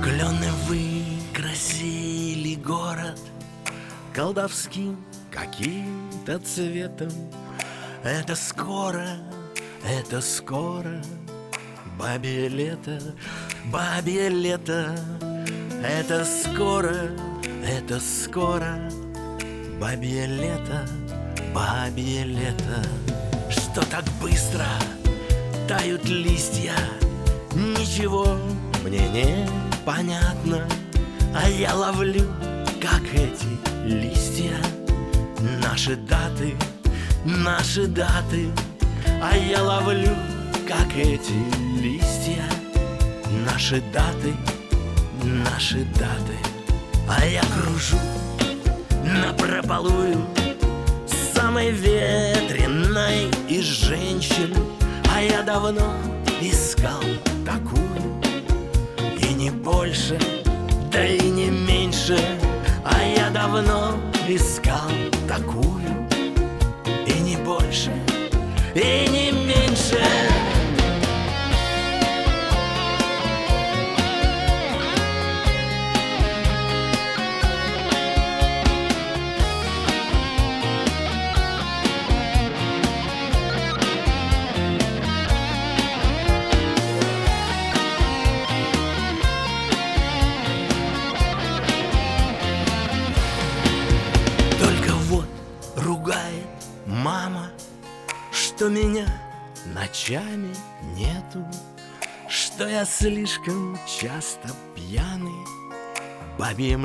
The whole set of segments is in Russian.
Клены выкрасили город колдовским каким-то цветом. Это скоро бабье лето, бабье лето. Это скоро бабье лето, бабье лето. Что так быстро тают листья, ничего мне не понятно. А я ловлю, как эти листья, наши даты. А я ловлю, как эти листья, наши даты. А я кружу напропалую самой ветреной из женщин. А я давно искал такую, и не больше, да и не меньше. А я давно искал такую, и не больше, и не меньше. Ругает мама, что меня ночами нету, что я слишком часто пьяный бабьим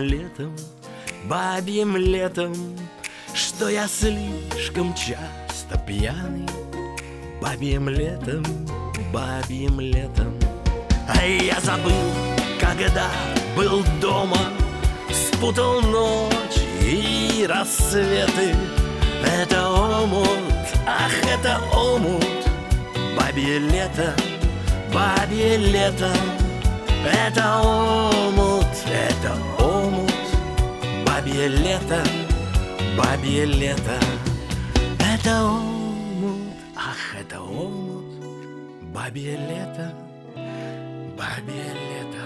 летом, что я слишком часто пьяный бабьим летом. А я забыл, когда был дома, спутал ночь и рассветы. Это омут, ах, это омут, бабье лето. Это омут, бабье лето. Это омут, ах, это омут, бабье лето.